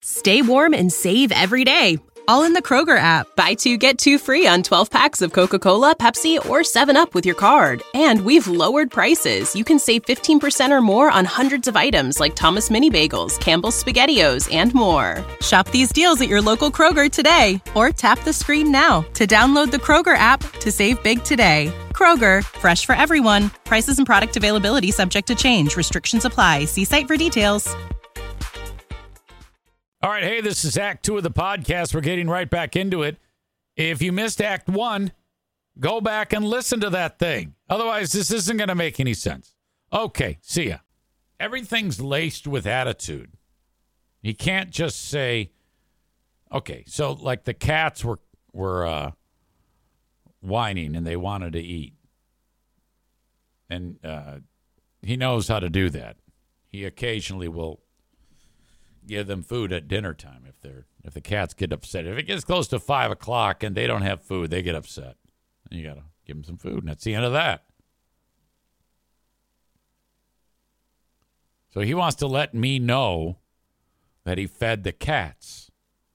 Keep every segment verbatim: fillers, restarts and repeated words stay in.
Stay warm and save every day, all in the Kroger app. Buy two, get two free on twelve packs of Coca-Cola, Pepsi, or seven up with your card. And we've lowered prices. You can save fifteen percent or more on hundreds of items like Thomas Mini Bagels, Campbell's SpaghettiOs, and more. Shop these deals at your local Kroger today, or tap the screen now to download the Kroger app to save big today. Kroger, fresh for everyone. Prices and product availability subject to change. Restrictions apply. See site for details. All right, hey, this is Act Two of the podcast. We're getting right back into it. If you missed Act One, go back and listen to that thing. Otherwise, this isn't going to make any sense. Okay, see ya. Everything's laced with attitude. You can't just say, okay, so like the cats were were uh, whining and they wanted to eat. And uh, he knows how to do that. He occasionally will give them food at dinner time if they're if the cats get upset. If it gets close to five o'clock and they don't have food, they get upset. And you got to give them some food, and that's the end of that. So he wants to let me know that he fed the cats.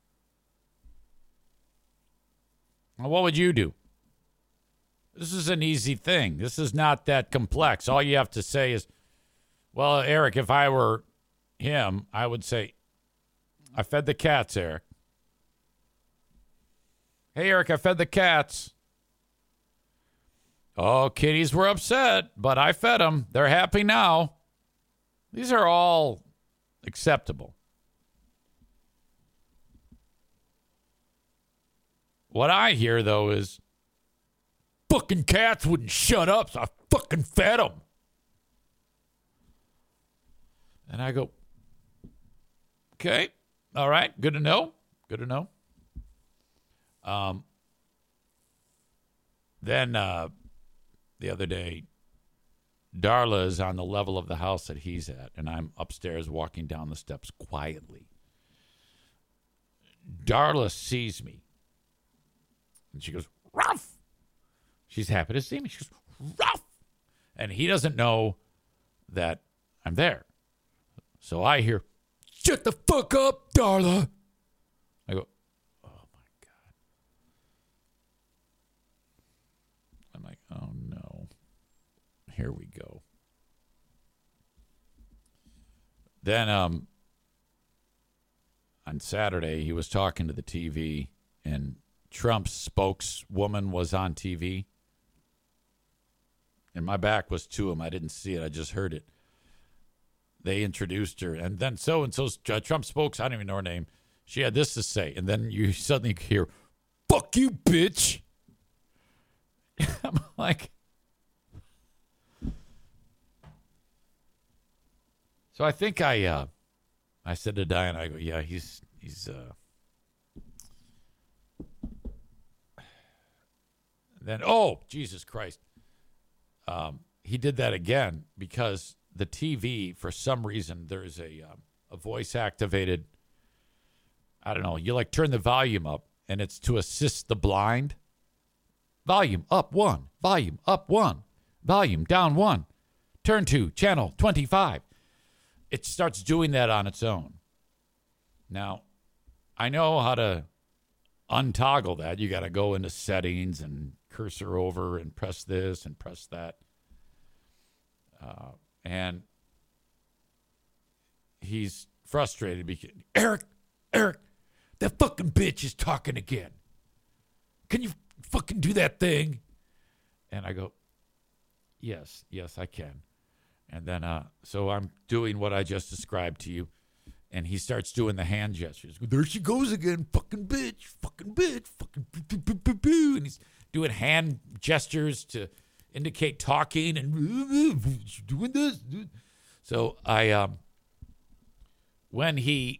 Well, what would you do? This is an easy thing. This is not that complex. All you have to say is, well, Eric, if I were him, I would say, I fed the cats, Eric. Hey, Eric, I fed the cats. Oh, kitties were upset, but I fed them. They're happy now. These are all acceptable. What I hear, though, is fucking cats wouldn't shut up, so I fucking fed them. And I go, okay. All right, good to know. Good to know. Um, then uh, the other day, Darla is on the level of the house that he's at, and I'm upstairs walking down the steps quietly. Darla sees me, and she goes, ruff. She's happy to see me. She goes, ruff. And he doesn't know that I'm there. So I hear, shut the fuck up, Darla. I go, oh, my God. I'm like, oh, no. Here we go. Then um, on Saturday, he was talking to the T V, and Trump's spokeswoman was on T V. And my back was to him. I didn't see it. I just heard it. They introduced her, and then so-and-so's uh, Trump spokes, I don't even know her name. She had this to say, and then you suddenly hear, fuck you, bitch. I'm like, so I think I, uh, I said to Diane, I go, yeah, he's, he's, uh, then, oh, Jesus Christ. Um, he did that again because the T V, for some reason, there's a um, a voice activated, I don't know, you like turn the volume up and it's to assist the blind. Volume up one, volume up one, volume down one, turn to channel twenty-five. It starts doing that on its own. Now, I know how to untoggle that. You got to go into settings and cursor over and press this and press that. Uh, and he's frustrated because, Eric, Eric, that fucking bitch is talking again. Can you fucking do that thing? And I go, yes, yes, I can. And then, uh, so I'm doing what I just described to you. And he starts doing the hand gestures. There she goes again, fucking bitch, fucking bitch, fucking boo, boo, boo, boo. And he's doing hand gestures to indicate talking and doing this. So I, um, when he,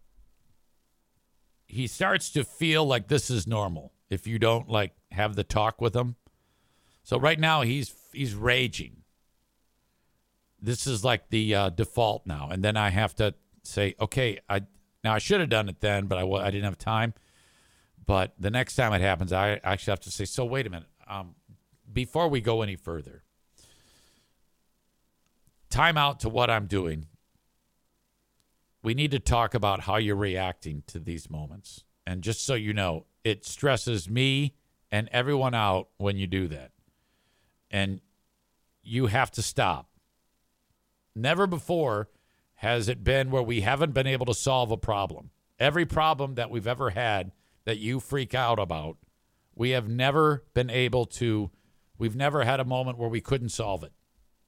he starts to feel like this is normal if you don't like have the talk with him. So right now he's, he's raging. This is like the uh, default now. And then I have to say, okay, I, now I should have done it then, but I, I didn't have time. But the next time it happens, I actually have to say, so wait a minute. Um, before we go any further, time out to what I'm doing. we need to talk about how you're reacting to these moments. And just so you know, it stresses me and everyone out when you do that. And you have to stop. Never before has it been where we haven't been able to solve a problem. Every problem that we've ever had that you freak out about, we have never been able to, we've never had a moment where we couldn't solve it.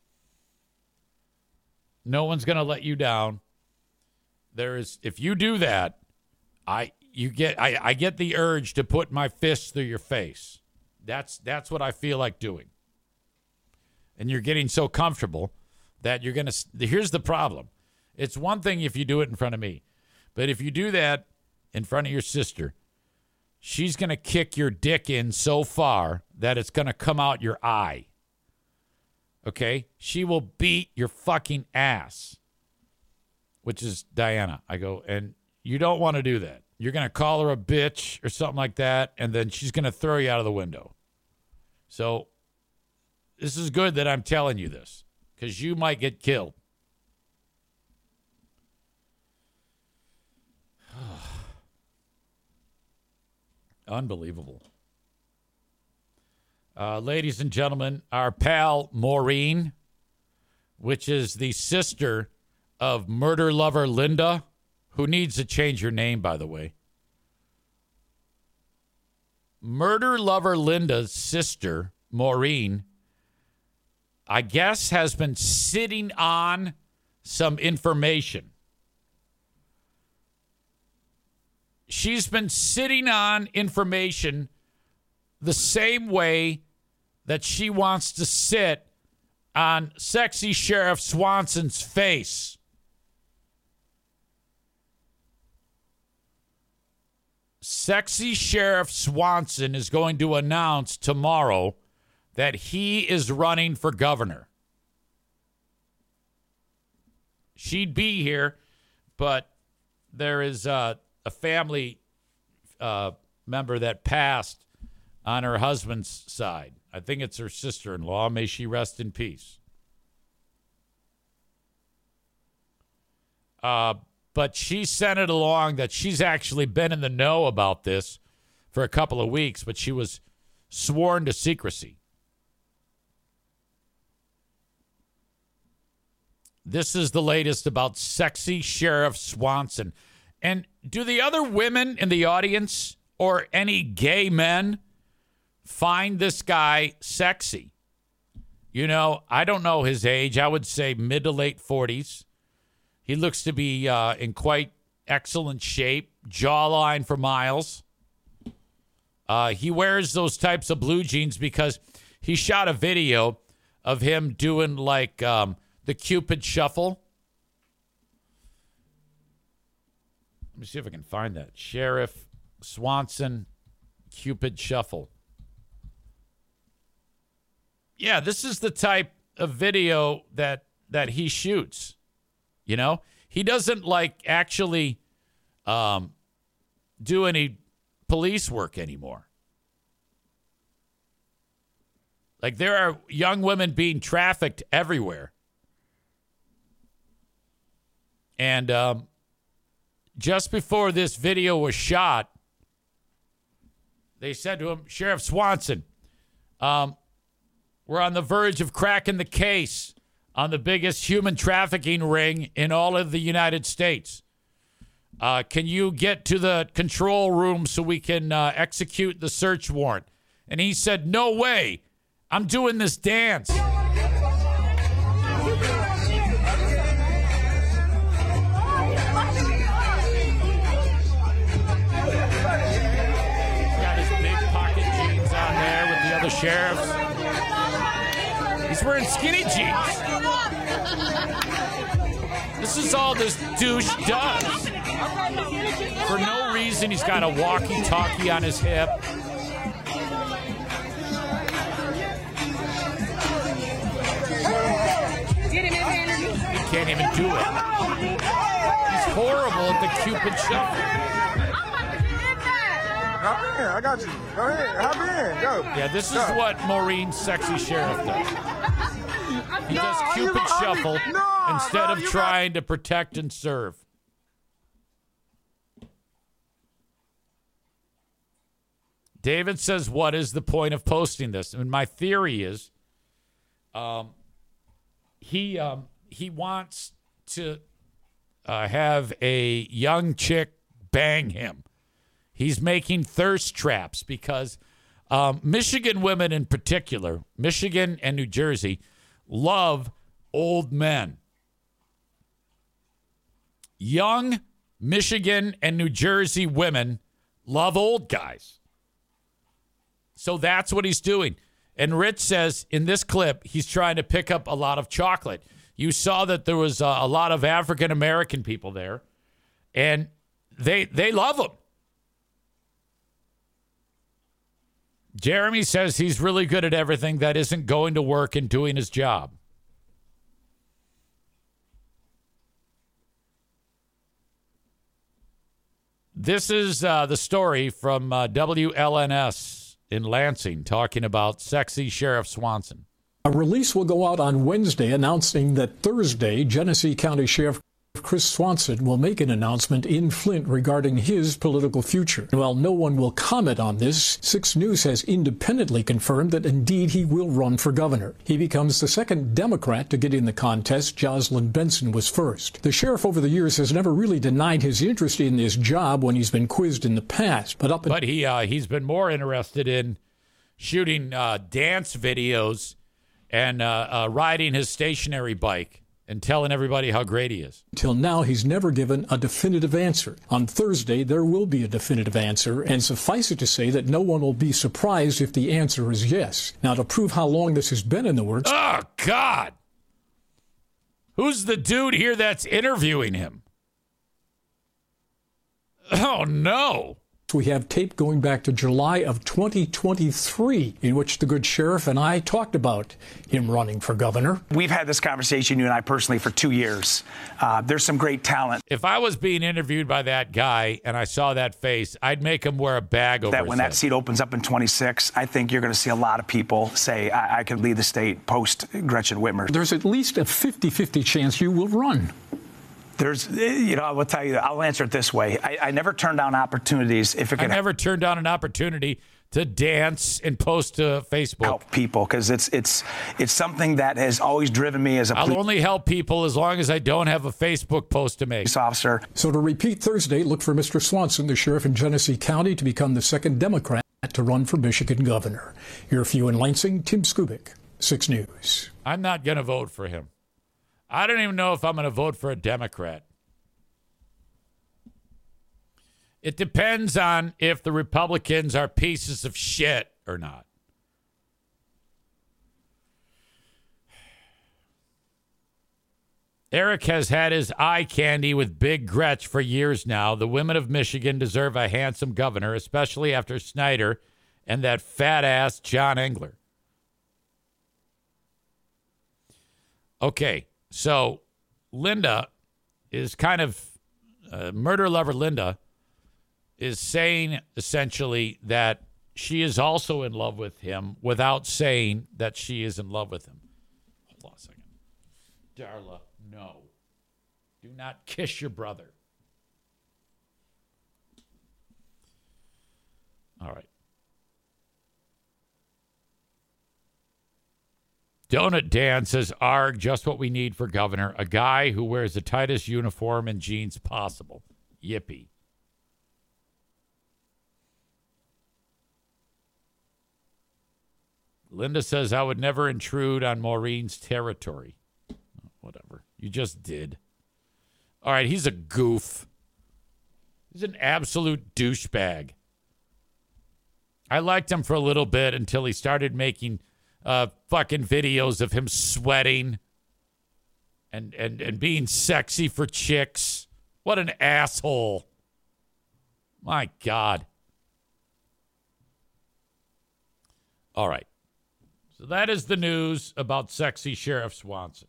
No one's going to let you down. There is, if you do that, I you get I, I get the urge to put my fists through your face. That's that's what I feel like doing. And you're getting so comfortable that you're going to, here's the problem. It's one thing if you do it in front of me. But if you do that in front of your sister, she's going to kick your dick in so far that it's going to come out your eye. Okay? She will beat your fucking ass, which is Diana. I go, and you don't want to do that. You're going to call her a bitch or something like that, and then she's going to throw you out of the window. So this is good that I'm telling you this, because you might get killed. Unbelievable. Uh, ladies and gentlemen, our pal Maureen, which is the sister of murder lover Linda, who needs to change her name, by the way. Murder lover Linda's sister, Maureen, I guess has been sitting on some information. She's been sitting on information the same way that she wants to sit on sexy Sheriff Swanson's face. Sexy Sheriff Swanson is going to announce tomorrow that he is running for governor. She'd be here, but there is uh, a family uh, member that passed on her husband's side. I think it's her sister-in-law. May she rest in peace. Uh, but she sent it along that she's actually been in the know about this for a couple of weeks, but she was sworn to secrecy. This is the latest about sexy Sheriff Swanson. And do the other women in the audience or any gay men find this guy sexy? You know, I don't know his age. I would say mid to late forties. He looks to be uh, in quite excellent shape, jawline for miles. Uh, he wears those types of blue jeans because he shot a video of him doing like um, the Cupid Shuffle. Let me see if I can find that. Sheriff Swanson Cupid Shuffle. Yeah, this is the type of video that that he shoots. You know, he doesn't like actually um, do any police work anymore. Like there are young women being trafficked everywhere. And um, just before this video was shot, they said to him, Sheriff Swanson, um, we're on the verge of cracking the case on the biggest human trafficking ring in all of the United States. Uh, can you get to the control room so we can uh, execute the search warrant? And he said, no way. I'm doing this dance. The sheriffs. He's wearing skinny jeans. This is all this douche does. For no reason, he's got a walkie-talkie on his hip. He can't even do it. He's horrible at the Cupid Shuffle. Hop in. I got you. Go ahead. Hop in. Go. Yeah, this is Go. what Maureen's sexy sheriff does. He No, does you- Cupid I mean, Shuffle no, instead no, of you trying to protect and serve. David says, what is the point of posting this? And my theory is um, he um, he wants to uh, have a young chick bang him. He's making thirst traps because um, Michigan women in particular, Michigan and New Jersey, love old men. Young Michigan and New Jersey women love old guys. So that's what he's doing. And Rich says in this clip, he's trying to pick up a lot of chocolate. You saw that there was a, a lot of African-American people there, and they they love him. Jeremy says he's really good at everything that isn't going to work and doing his job. This is uh, the story from uh, W L N S in Lansing, talking about sexy Sheriff Swanson. A release will go out on Wednesday announcing that Thursday, Genesee County Sheriff Chris Swanson will make an announcement in Flint regarding his political future. While no one will comment on this, Six News has independently confirmed that indeed he will run for governor. He becomes the second Democrat to get in the contest. Jocelyn Benson was first. The sheriff over the years has never really denied his interest in this job when he's been quizzed in the past. But up but he uh, he's been more interested in shooting uh, dance videos and uh, uh, riding his stationary bike and telling everybody how great he is. Until now, he's never given a definitive answer. On Thursday, there will be a definitive answer, and suffice it to say that no one will be surprised if the answer is yes. Now, to prove how long this has been in the works... Oh, God! Who's the dude here that's interviewing him? Oh, no! We have tape going back to July of twenty twenty-three, in which the good sheriff and I talked about him running for governor. We've had this conversation, you and I personally, for two years. Uh, there's some great talent. If I was being interviewed by that guy and I saw that face, I'd make him wear a bag over that his when head. that seat opens up in twenty-six, I think you're going to see a lot of people say, I, I could lead the state post Gretchen Whitmer. There's at least a fifty-fifty chance you will run. There's, you know, I will tell you, I'll answer it this way. I, I never turn down opportunities if it can I never turned down an opportunity to dance and post to Facebook. Help people, because it's it's it's something that has always driven me as a I'll police only help people as long as I don't have a Facebook post to make. officer. So to repeat Thursday, look for Mister Swanson, the sheriff in Genesee County, to become the second Democrat to run for Michigan governor. Your few in Lansing, Tim Skubic, Six News. I'm not going to vote for him. I don't even know if I'm going to vote for a Democrat. It depends on if the Republicans are pieces of shit or not. Eric has had his eye candy with Big Gretch for years now. The women of Michigan deserve a handsome governor, especially after Snyder and that fat-ass John Engler. Okay. So, Linda is kind of, uh, murder lover Linda is saying essentially that she is also in love with him without saying that she is in love with him. Hold on a second. Darla, no. Do not kiss your brother. All right. Donut Dan says, Arg, just what we need for governor. A guy who wears the tightest uniform and jeans possible. Yippee. Linda says, I would never intrude on Maureen's territory. Whatever. You just did. All right, he's a goof. He's an absolute douchebag. I liked him for a little bit until he started making Uh, fucking videos of him sweating and, and, and being sexy for chicks. What an asshole. My God. All right. So that is the news about sexy Sheriff Swanson.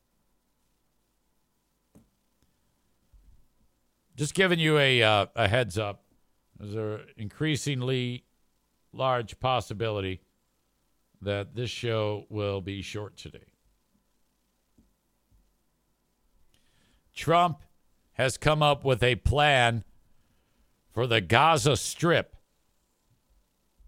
Just giving you a, uh, a heads up. There's an increasingly large possibility that this show will be short today. Trump has come up with a plan for the Gaza Strip.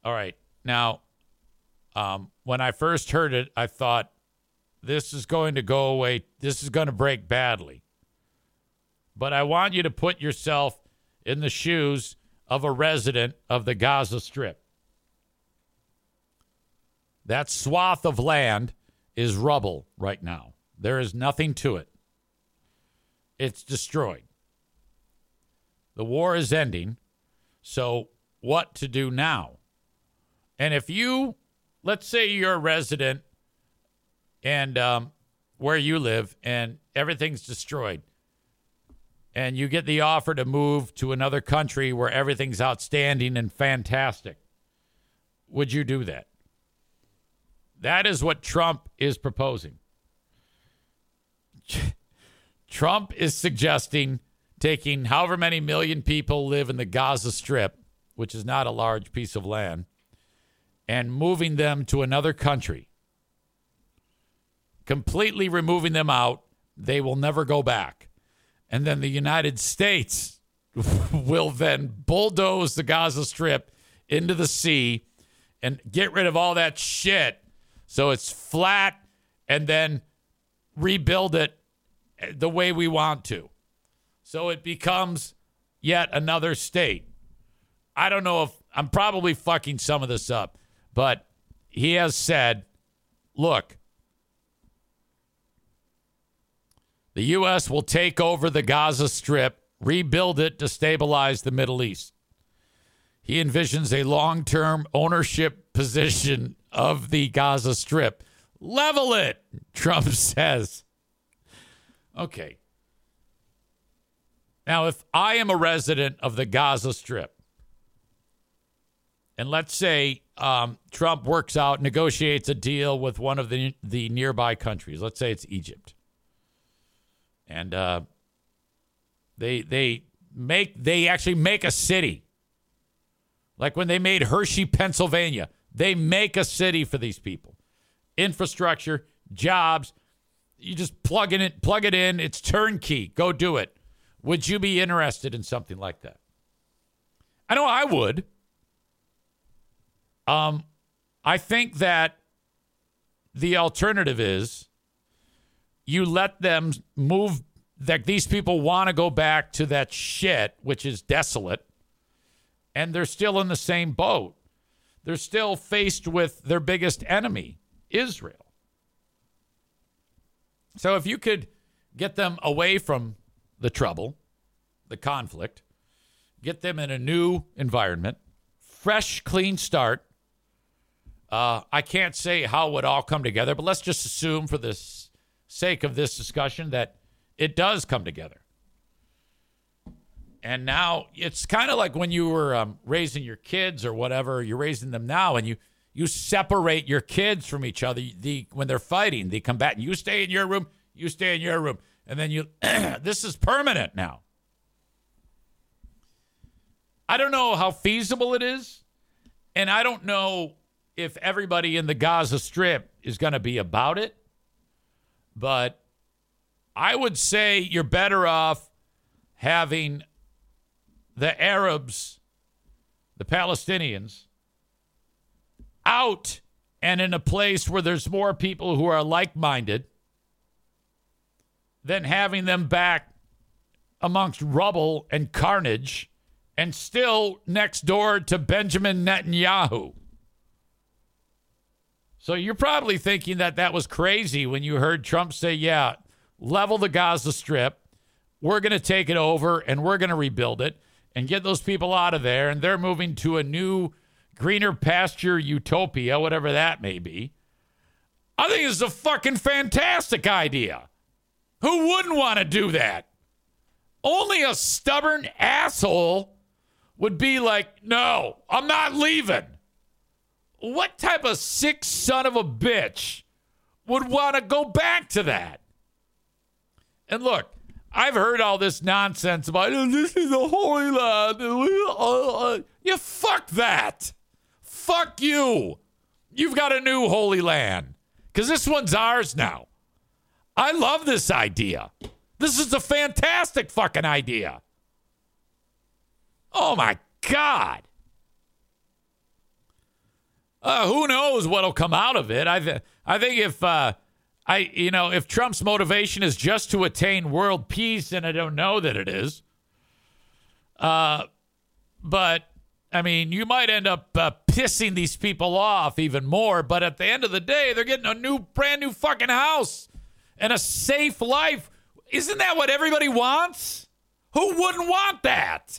All right. Now, um, when I first heard it, I thought, this is going to go away. This is going to break badly. But I want you to put yourself in the shoes of a resident of the Gaza Strip. That swath of land is rubble right now. There is nothing to it. It's destroyed. The war is ending. So what to do now? And if you, let's say you're a resident and um, where you live and everything's destroyed, and you get the offer to move to another country where everything's outstanding and fantastic, would you do that? That is what Trump is proposing. Trump is suggesting taking however many million people live in the Gaza Strip, which is not a large piece of land, and moving them to another country, completely removing them out. They will never go back. And then the United States will then bulldoze the Gaza Strip into the sea and get rid of all that shit so it's flat and then rebuild it the way we want to. So it becomes yet another state. I don't know if I'm probably fucking some of this up, but he has said, look, the U S will take over the Gaza Strip, rebuild it to stabilize the Middle East. He envisions a long-term ownership position of the Gaza Strip. Level it, Trump says. Okay. Now, if I am a resident of the Gaza Strip, and let's say um, Trump works out, negotiates a deal with one of the, the nearby countries. Let's say it's Egypt. And uh, they they make they actually make a city. Like when they made Hershey, Pennsylvania, they make a city for these people. Infrastructure, jobs. You just plug in it, plug it in. It's turnkey. Go do it. Would you be interested in something like that? I know I would. Um, I think that the alternative is you let them move, that these people want to go back to that shit, which is desolate, and they're still in the same boat. They're still faced with their biggest enemy, Israel. So if you could get them away from the trouble, the conflict, get them in a new environment, fresh, clean start. Uh, I can't say how it would all come together, but let's just assume for the sake of this discussion that it does come together. And now it's kind of like when you were um, raising your kids or whatever, you're raising them now, and you you separate your kids from each other. The when they're fighting, they come back, and you stay in your room, you stay in your room, and then you. This is permanent now. I don't know how feasible it is, and I don't know if everybody in the Gaza Strip is going to be about it, but I would say you're better off having the Arabs, the Palestinians, out and in a place where there's more people who are like-minded than having them back amongst rubble and carnage and still next door to Benjamin Netanyahu. So you're probably thinking that that was crazy when you heard Trump say, yeah, level the Gaza Strip. We're going to take it over and we're going to rebuild it and get those people out of there. And they're moving to a new greener pasture utopia, whatever that may be. I think it's a fucking fantastic idea. Who wouldn't want to do that? Only a stubborn asshole would be like, no, I'm not leaving. What type of sick son of a bitch would want to go back to that? And look, I've heard all this nonsense about, oh, this is a holy land. Yeah, fuck that. Fuck you. You've got a new holy land. Because this one's ours now. I love this idea. This is a fantastic fucking idea. Oh, my God. Uh, who knows what'll come out of it? I th- I think if uh, I you know if Trump's motivation is just to attain world peace, and I don't know that it is. Uh, but I mean, you might end up uh, pissing these people off even more. But at the end of the day, they're getting a new, brand new fucking house and a safe life. Isn't that what everybody wants? Who wouldn't want that?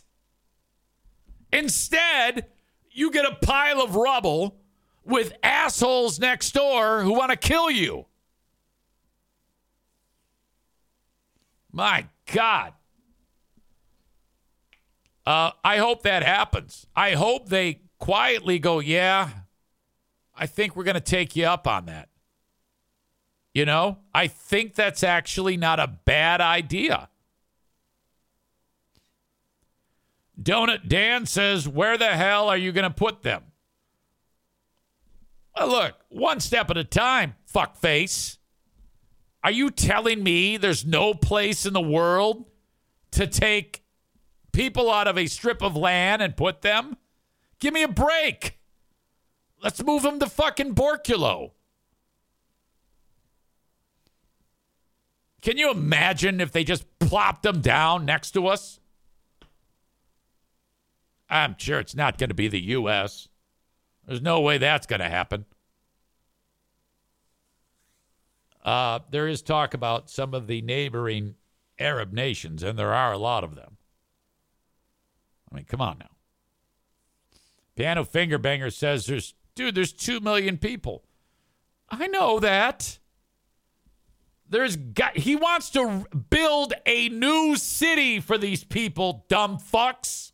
Instead, you get a pile of rubble with assholes next door who want to kill you. My God. Uh, I hope that happens. I hope they quietly go, yeah, I think we're going to take you up on that. You know, I think that's actually not a bad idea. Donut Dan says, where the hell are you going to put them? Well, look, one step at a time, fuckface. Are you telling me there's no place in the world to take people out of a strip of land and put them? Give me a break. Let's move them to fucking Borculo. Can you imagine if they just plopped them down next to us? I'm sure it's not going to be the U S. There's no way that's going to happen. Uh, there is talk about some of the neighboring Arab nations, and there are a lot of them. I mean, come on now. Piano Finger Banger says, "There's dude, there's two million people." I know that. There's got, he wants to build a new city for these people, dumb fucks.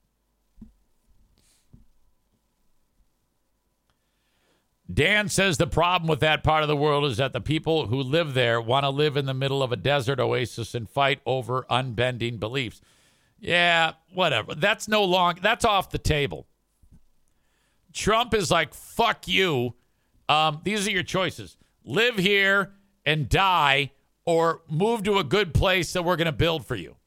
Dan says the problem with that part of the world is that the people who live there want to live in the middle of a desert oasis and fight over unbending beliefs. Yeah, whatever. That's no long. That's off the table. Trump is like, fuck you. Um, these are your choices. Live here and die, or move to a good place that we're going to build for you.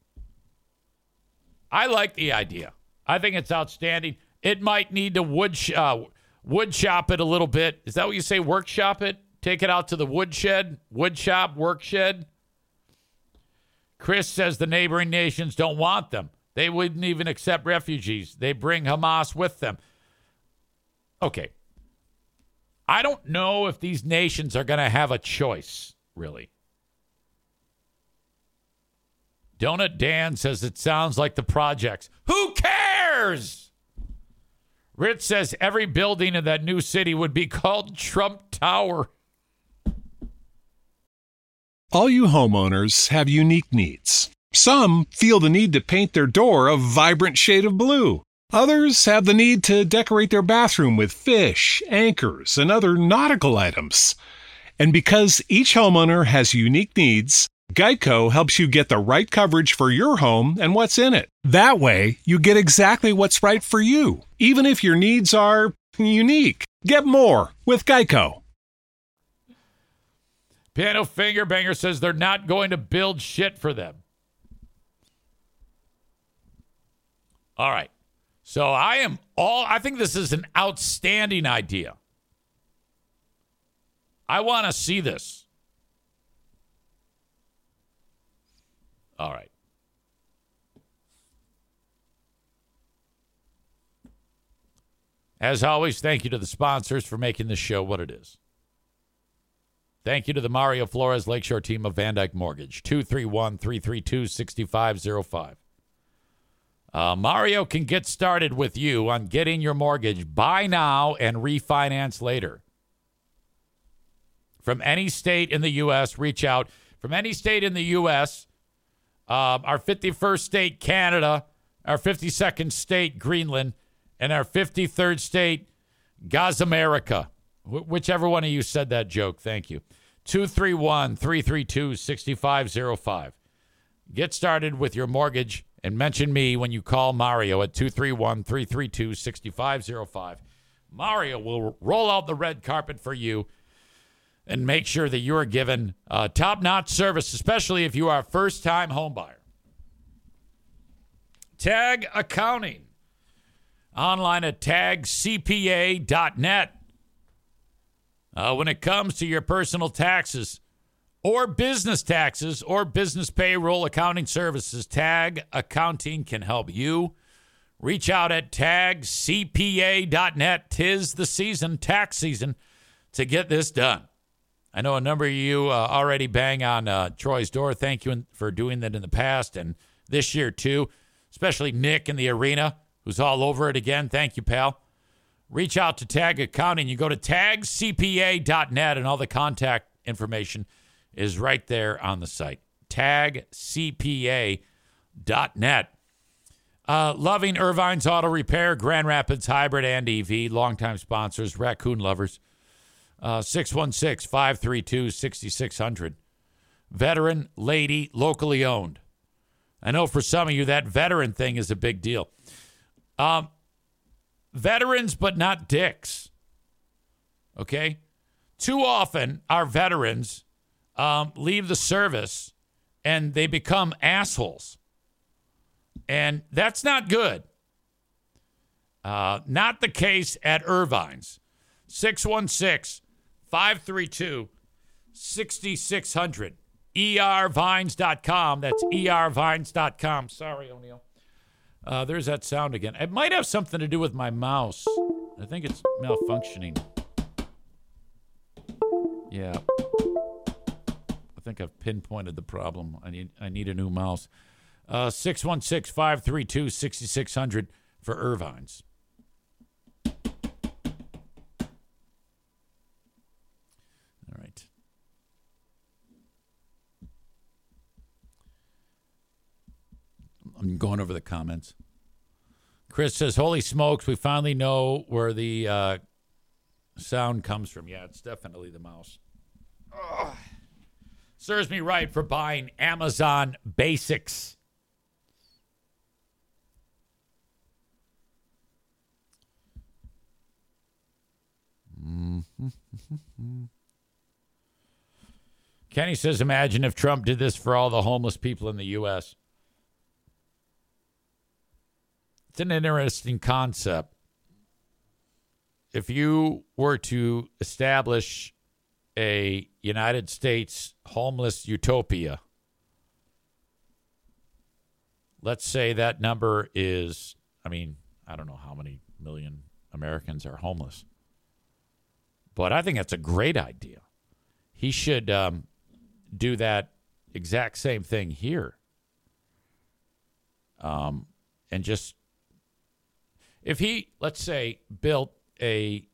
I like the idea. I think it's outstanding. It might need to wood sh- uh, wood shop it a little bit. Is that what you say? Workshop it? Take it out to the woodshed? Wood shop, work shed? Chris says the neighboring nations don't want them. They wouldn't even accept refugees. They bring Hamas with them. Okay. I don't know if these nations are going to have a choice, really. Donut Dan says it sounds like the projects. Who cares? Rich says every building in that new city would be called Trump Tower. All you homeowners have unique needs. Some feel the need to paint their door a vibrant shade of blue. Others have the need to decorate their bathroom with fish, anchors, and other nautical items. And because each homeowner has unique needs, Geico helps you get the right coverage for your home and what's in it. That way, you get exactly what's right for you, even if your needs are unique. Get more with Geico. Piano Finger Banger says they're not going to build shit for them. All right. So I am all, I think this is an outstanding idea. I want to see this. All right. As always, thank you to the sponsors for making this show what it is. Thank you to the Mario Flores Lakeshore team of Van Dyke Mortgage, two three one, three three two, six five zero five. Uh, Mario can get started with you on getting your mortgage buy now and refinance later. From any state in the U S, reach out. From any state in the U S, uh, our fifty-first state, Canada, our fifty-second state, Greenland, and our fifty-third state, Gazamerica. Wh- whichever one of you said that joke, thank you. two three one, three three two, six five zero five. Get started with your mortgage and mention me when you call Mario at two three one, three three two, six five zero five. Mario will roll out the red carpet for you and make sure that you are given uh, top-notch service, especially if you are a first-time home buyer. Tag Accounting. Online at tag c p a dot net. Uh, when it comes to your personal taxes or business taxes or business payroll accounting services, Tag Accounting can help you. Reach out at tag c p a dot net. Tis the season, tax season, to get this done. I know a number of you uh, already bang on uh, Troy's door. Thank you for doing that in the past and this year too, especially Nick in the arena, who's all over it again. Thank you, pal. Reach out to Tag Accounting. You go to tag c p a dot net, and all the contact information is right there on the site. tag c p a dot net. Uh, loving Irvine's Auto Repair, Grand Rapids Hybrid and E V, longtime sponsors, raccoon lovers. Uh, six one six, five three two, six six zero zero. Veteran, lady, locally owned. I know for some of you that veteran thing is a big deal. Um, veterans, but not dicks. Okay? Too often, our veterans um, leave the service and they become assholes. And that's not good. Uh, not the case at Irvine's. six one six, five three two, six six zero zero. E R vines dot com. That's E R vines dot com. Sorry, O'Neill. Uh, there's that sound again. It might have something to do with my mouse. I think it's malfunctioning. Yeah. I think I've pinpointed the problem. I need I need a new mouse. Uh, six one six, five three two, six six zero zero for Irvine's. All right. I'm going over the comments. Chris says, holy smokes, we finally know where the uh, sound comes from. Yeah, it's definitely the mouse. Ugh. Serves me right for buying Amazon Basics. Mm-hmm. Kenny says, imagine if Trump did this for all the homeless people in the U S It's an interesting concept. If you were to establish a United States homeless utopia, let's say that number is, I mean, I don't know how many million Americans are homeless, but I think that's a great idea. He should um, do that exact same thing here. Um, and just, if he, let's say, built a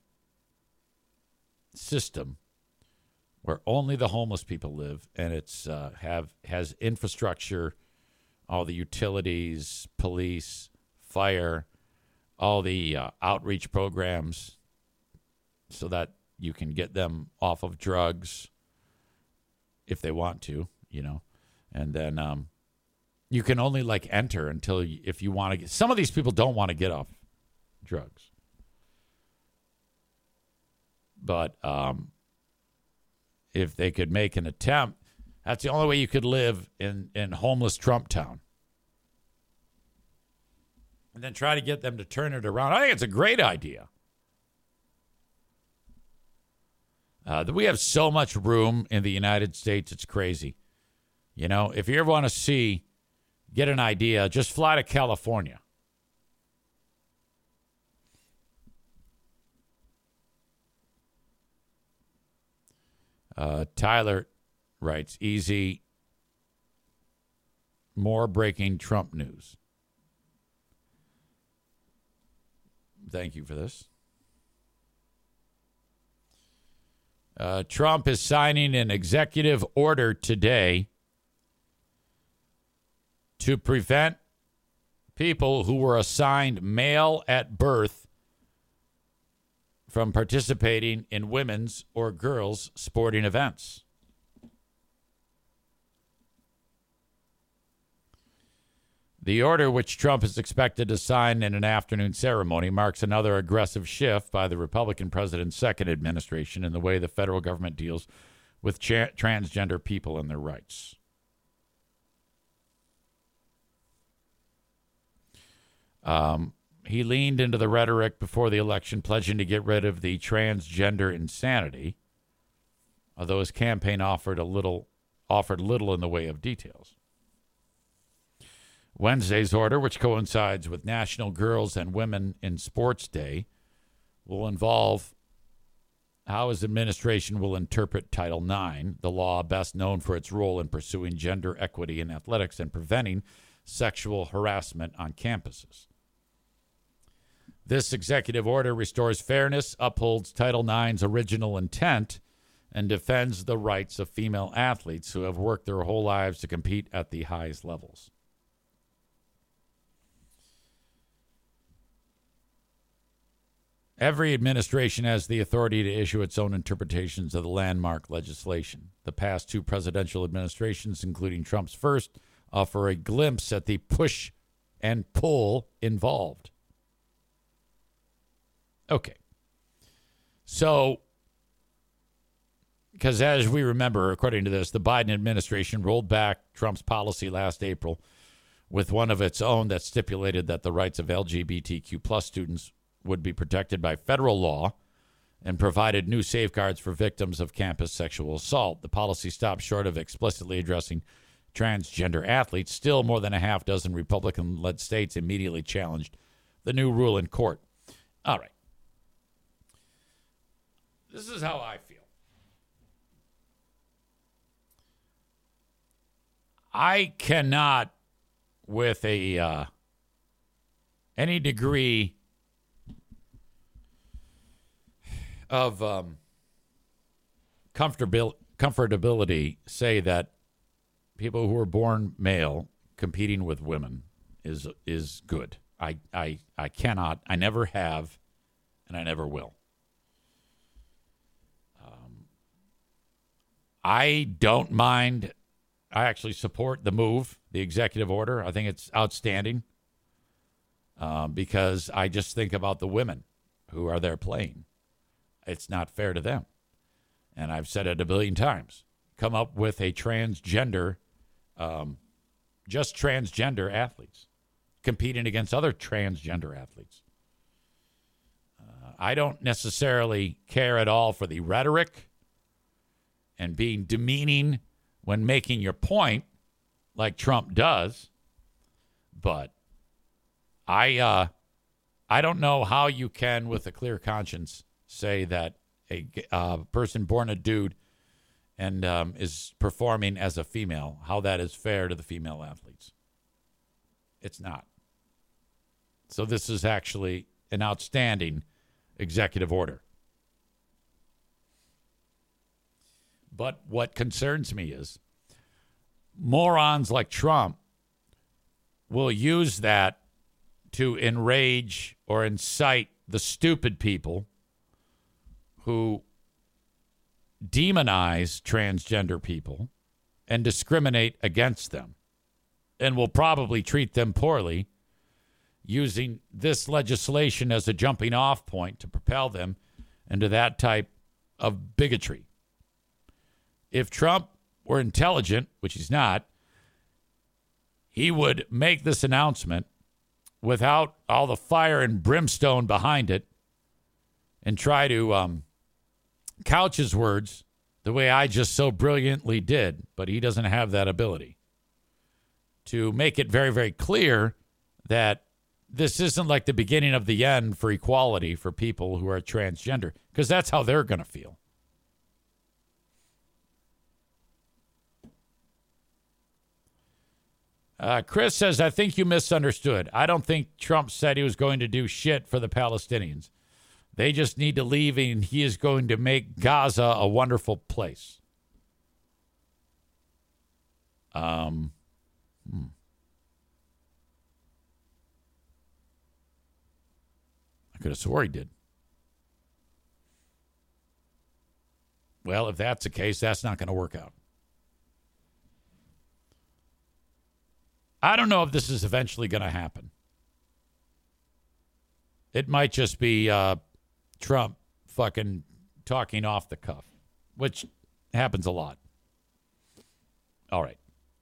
system where only the homeless people live, and it's uh, have has infrastructure, all the utilities, police, fire, all the uh, outreach programs, so that you can get them off of drugs if they want to, you know, and then um, you can only like enter until you, if you want to get. Some of these people don't want to get off drugs, but um, if they could make an attempt, that's the only way you could live in, in homeless Trump town. And then try to get them to turn it around. I think it's a great idea. Uh, we have so much room in the United States, it's crazy. You know, if you ever want to see, get an idea, just fly to California. Uh, Tyler writes, easy, more breaking Trump news. Thank you for this. Uh, Trump is signing an executive order today to prevent people who were assigned male at birth from participating in women's or girls' sporting events. The order, which Trump is expected to sign in an afternoon ceremony, marks another aggressive shift by the Republican president's second administration in the way the federal government deals with cha- transgender people and their rights. Um, he leaned into the rhetoric before the election, pledging to get rid of the transgender insanity. although his campaign offered a little offered little in the way of details. Wednesday's order, which coincides with National Girls and Women in Sports Day, will involve how his administration will interpret Title nine, the law best known for its role in pursuing gender equity in athletics and preventing sexual harassment on campuses. This executive order restores fairness, upholds Title nine's original intent, and defends the rights of female athletes who have worked their whole lives to compete at the highest levels. Every administration has the authority to issue its own interpretations of the landmark legislation. The past two presidential administrations, including Trump's first, offer a glimpse at the push and pull involved. Okay. So, because as we remember, according to this, the Biden administration rolled back Trump's policy last April with one of its own that stipulated that the rights of L G B T Q plus students would be protected by federal law and provided new safeguards for victims of campus sexual assault. The policy stopped short of explicitly addressing transgender athletes. Still, more than a half dozen Republican-led states immediately challenged the new rule in court. All right. This is how I feel. I cannot, with a uh, any degree of um, comfortabil- comfortability, say that people who are born male competing with women is is good. I, I, I cannot. I never have, and I never will. Um, I don't mind. I actually support the move, the executive order. I think it's outstanding uh, because I just think about the women who are there playing. It's not fair to them. And I've said it a billion times. Come up with a transgender, um, just transgender athletes competing against other transgender athletes. Uh, I don't necessarily care at all for the rhetoric and being demeaning when making your point like Trump does. But I, uh, I don't know how you can, with a clear conscience, say that a uh, person born a dude and um, is performing as a female, how that is fair to the female athletes. It's not. So this is actually an outstanding executive order. But what concerns me is morons like Trump will use that to enrage or incite the stupid people who demonize transgender people and discriminate against them, and will probably treat them poorly, using this legislation as a jumping off point to propel them into that type of bigotry. If Trump were intelligent, which he's not, he would make this announcement without all the fire and brimstone behind it and try to um, couch his words the way I just so brilliantly did, but he doesn't have that ability to make it very, very clear that this isn't like the beginning of the end for equality for people who are transgender, because that's how they're going to feel. Uh, Chris says, I think you misunderstood. I don't think Trump said he was going to do shit for the Palestinians. They just need to leave, and he is going to make Gaza a wonderful place. Um, hmm. I could have swore he did. Well, if that's the case, that's not going to work out. I don't know if this is eventually going to happen. It might just be uh, Trump fucking talking off the cuff, which happens a lot. All right.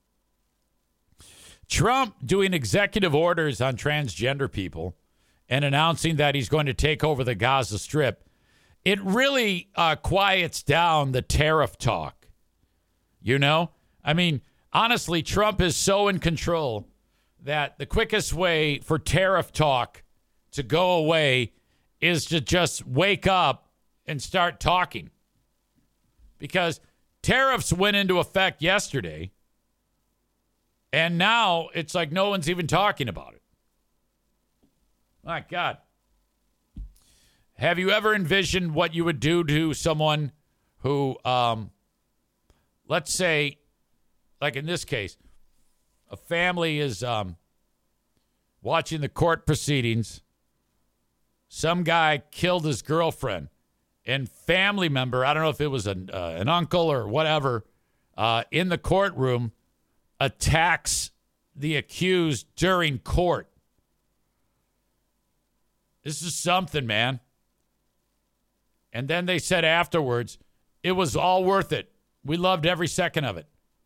Trump doing executive orders on transgender people and announcing that he's going to take over the Gaza Strip it really uh, quiets down the tariff talk. You know? I mean, honestly, Trump is so in control that the quickest way for tariff talk to go away is to just wake up and start talking. Because tariffs went into effect yesterday, and now it's like no one's even talking about it. My God. Have you ever envisioned what you would do to someone who, um, let's say, like in this case, a family is um, watching the court proceedings. Some guy killed his girlfriend, and family member, I don't know if it was an, uh, an uncle or whatever, uh, in the courtroom attacks the accused during court. This is something, man. And then they said afterwards, it was all worth it. We loved every second of it.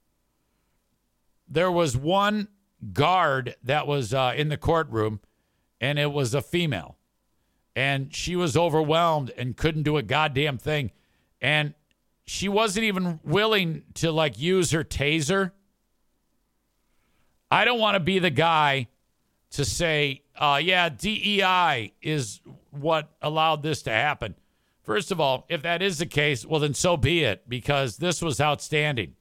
There was one guard that was uh, in the courtroom, and it was a female. And she was overwhelmed and couldn't do a goddamn thing. And she wasn't even willing to, like, use her taser. I don't want to be the guy to say, uh, yeah, D E I is what allowed this to happen. First of all, if that is the case, well, then so be it, because this was outstanding.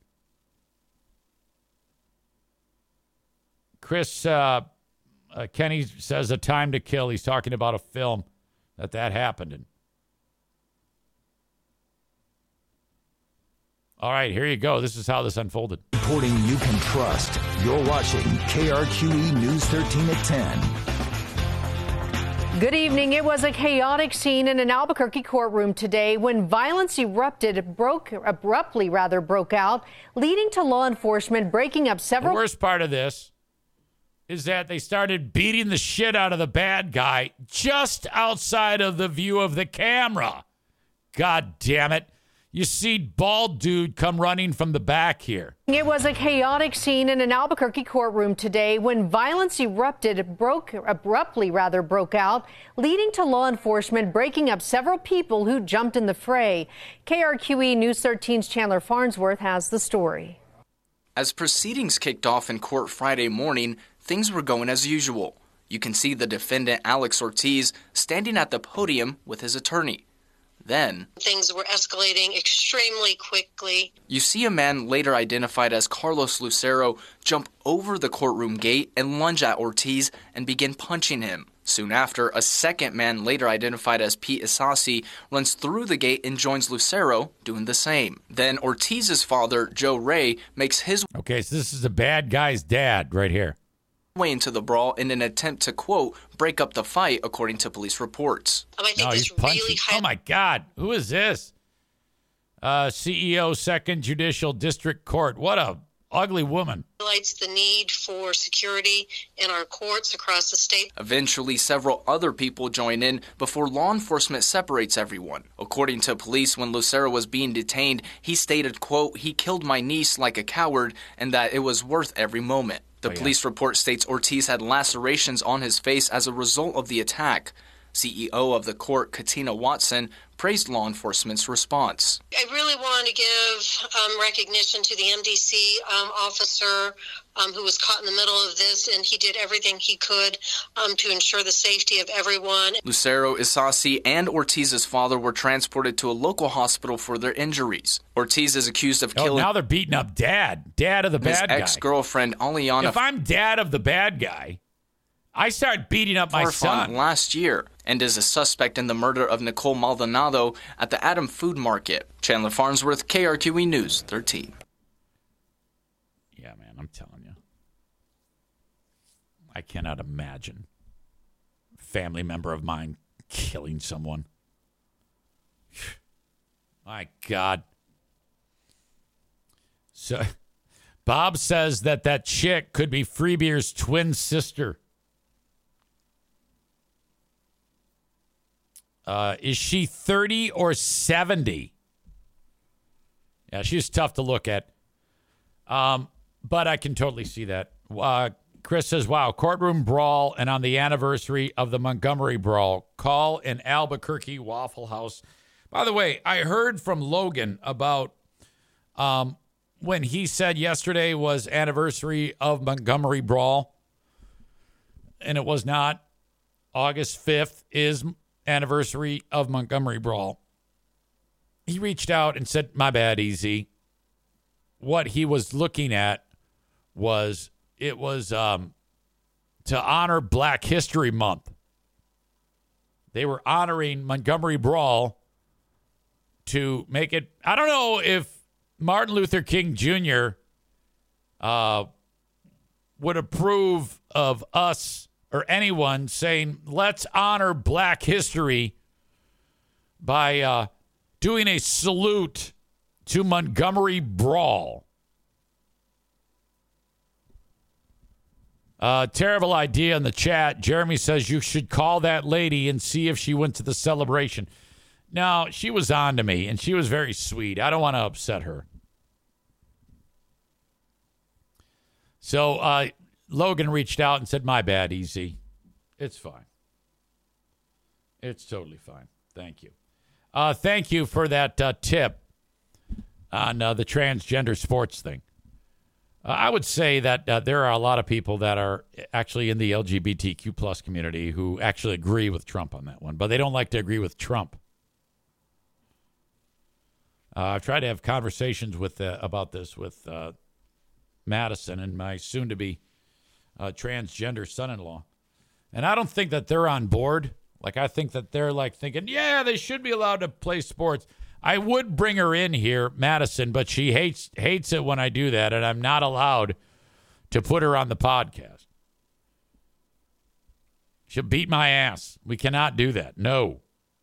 Chris uh, uh, Kenny says A Time to Kill. He's talking about a film that that happened in. All right, here you go. This is how this unfolded. Reporting you can trust. You're watching K R Q E News thirteen at ten. Good evening. It was a chaotic scene in an Albuquerque courtroom today when violence erupted, it broke abruptly rather broke out, leading to law enforcement breaking up several. The worst part of this is that they started beating the shit out of the bad guy just outside of the view of the camera. God damn it. You see bald dude come running from the back here. It was a chaotic scene in an Albuquerque courtroom today when violence erupted, it broke abruptly rather broke out, leading to law enforcement breaking up several people who jumped in the fray. K R Q E News thirteen's Chandler Farnsworth has the story. As proceedings kicked off in court Friday morning, things were going as usual. You can see the defendant, Alex Ortiz, standing at the podium with his attorney. Then, things were escalating extremely quickly. You see a man later identified as Carlos Lucero jump over the courtroom gate and lunge at Ortiz and begin punching him. Soon after, a second man later identified as Pete Isasi runs through the gate and joins Lucero doing the same. Then Ortiz's father, Joe Ray, makes his Okay, so this is the bad guy's dad right here. way into the brawl in an attempt to, quote, break up the fight, according to police reports. Um, I think No, this he's punching. really high- Oh, my God. Who is this? Uh, C E O, Second Judicial District Court. What a ugly woman. highlights the need for security in our courts across the state. Eventually, several other people join in before law enforcement separates everyone. According to police, when Lucero was being detained, he stated, quote, he killed my niece like a coward and that it was worth every moment. The Oh, yeah. police report states Ortiz had lacerations on his face as a result of the attack. C E O of the court, Katina Watson, praised law enforcement's response. I really want to give um, recognition to the M D C um, officer um, who was caught in the middle of this, and he did everything he could um, to ensure the safety of everyone. Lucero, Isasi, and Ortiz's father were transported to a local hospital for their injuries. Ortiz is accused of Oh, killing now they're beating up dad. Dad of the his bad guy. ex-girlfriend, Aliana If I'm dad of the bad guy, I start beating up my Farfan son. last year and is a suspect in the murder of Nicole Maldonado at the Adam Food Market. Chandler Farnsworth, K R Q E News thirteen. Yeah, man, I'm telling you. I cannot imagine a family member of mine killing someone. My God. So, Bob says that that chick could be Freebeer's twin sister. Uh, is she thirty or seventy? Yeah, she's tough to look at. Um, but I can totally see that. Uh, Chris says, wow, courtroom brawl, and on the anniversary of the Montgomery brawl, call an Albuquerque Waffle House. By the way, I heard from Logan about um, when he said yesterday was anniversary of Montgomery Brawl, and it was not. August fifth is anniversary of Montgomery Brawl. He reached out and said, my bad, Easy. What he was looking at was it was um, to honor Black History Month. They were honoring Montgomery Brawl to make it. I don't know if Martin Luther King Junior uh, would approve of us or anyone saying, let's honor Black history by uh, doing a salute to Montgomery Brawl. Uh, terrible idea in the chat. Jeremy says you should call that lady and see if she went to the celebration. No, she was on to me, and she was very sweet. I don't want to upset her. So uh, Logan reached out and said, my bad, Easy. It's fine. It's totally fine. Thank you. Uh, thank you for that uh, tip on uh, the transgender sports thing. Uh, I would say that uh, there are a lot of people that are actually in the L G B T Q plus community who actually agree with Trump on that one, but they don't like to agree with Trump. Uh, I've tried to have conversations with uh, about this with uh, Madison and my soon-to-be uh, transgender son-in-law, and I don't think that they're on board. Like, I think that they're like thinking, yeah, they should be allowed to play sports. I would bring her in here, Madison, but she hates hates it when I do that, and I'm not allowed to put her on the podcast. She'll beat my ass. We cannot do that. No.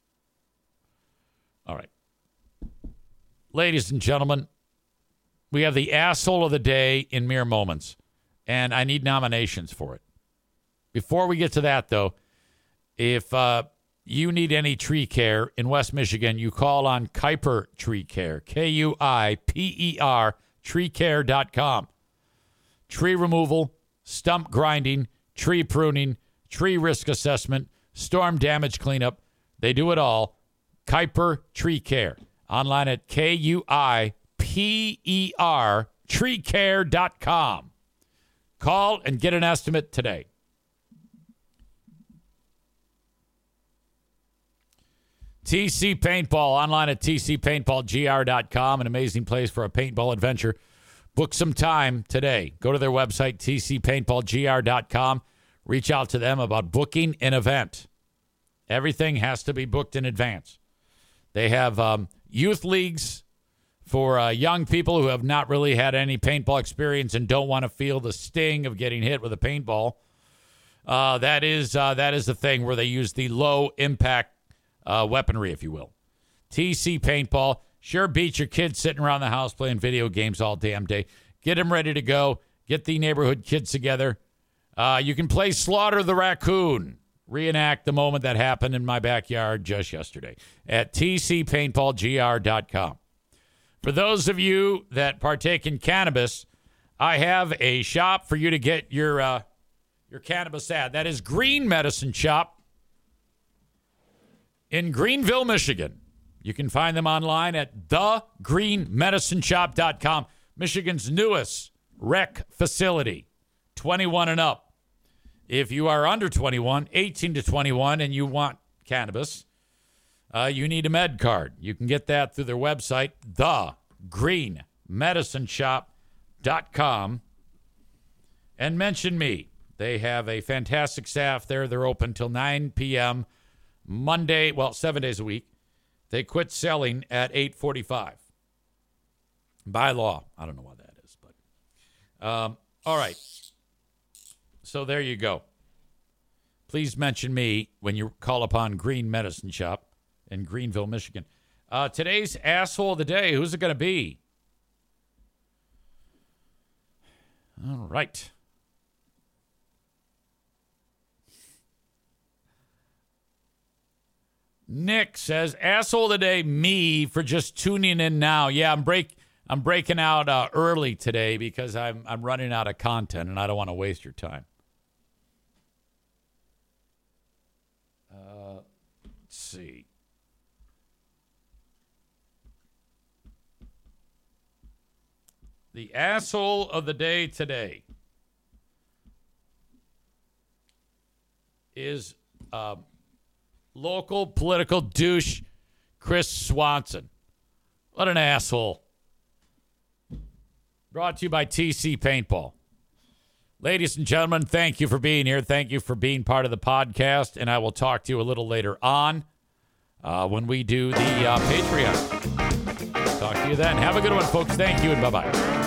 All right. Ladies and gentlemen, we have the asshole of the day in mere moments, and I need nominations for it. Before we get to that, though, if uh, you need any tree care in West Michigan, you call on Kuiper Tree Care, K U I P E R, tree care dot com. Tree removal, stump grinding, tree pruning, tree risk assessment, storm damage cleanup. They do it all. Kuiper Tree Care. Online at K U I P E R, tree care dot com. Call and get an estimate today. T C Paintball, online at T C paintball G R dot com, an amazing place for a paintball adventure. Book some time today. Go to their website, T C paintball G R dot com. Reach out to them about booking an event. Everything has to be booked in advance. They have um, youth leagues for uh, young people who have not really had any paintball experience and don't want to feel the sting of getting hit with a paintball. Uh, that is uh, that is the thing where they use the low impact Uh, weaponry, if you will. T C Paintball. Sure beats your kids sitting around the house playing video games all damn day. Get them ready to go. Get the neighborhood kids together. Uh, you can play Slaughter the Raccoon. Reenact the moment that happened in my backyard just yesterday at T C paintball G R dot com. For those of you that partake in cannabis, I have a shop for you to get your uh, your cannabis ad. That is Green Medicine Shop in Greenville, Michigan. You can find them online at the green medicine shop dot com, Michigan's newest rec facility, twenty-one and up. If you are under twenty-one, eighteen to twenty-one, and you want cannabis, uh, you need a med card. You can get that through their website, the green medicine shop dot com, and mention me. They have a fantastic staff there. They're open till nine p.m. Monday, well, seven days a week. They quit selling at eight forty-five. By law. I don't know why that is, but um, all right. So there you go. Please mention me when you call upon Green Medicine Shop in Greenville, Michigan. Uh, today's asshole of the day, who's it going to be? All right. Nick says, asshole of the day, me, for just tuning in now. Yeah, I'm break I'm breaking out uh, early today because I'm I'm running out of content and I don't want to waste your time. Uh, let's see. The asshole of the day today is uh, local political douche Chris Swanson. What an asshole. Brought to you by T C Paintball. Ladies and gentlemen, thank you for being here. Thank you for being part of the podcast. And I will talk to you a little later on uh, when we do the uh, Patreon. Talk to you then. Have a good one, folks. Thank you and bye-bye.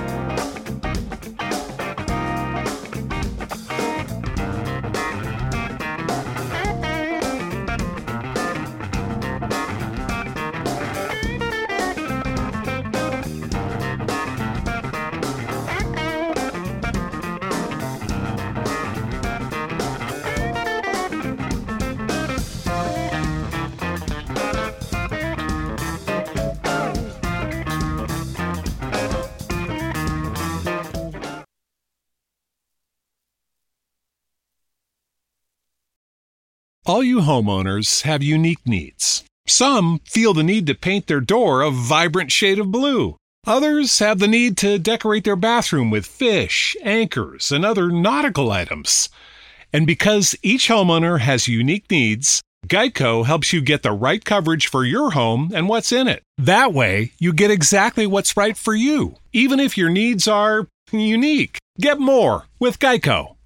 All you homeowners have unique needs. Some feel the need to paint their door a vibrant shade of blue. Others have the need to decorate their bathroom with fish, anchors, and other nautical items. And because each homeowner has unique needs, Geico helps you get the right coverage for your home and what's in it. That way, you get exactly what's right for you, even if your needs are unique. Get more with Geico.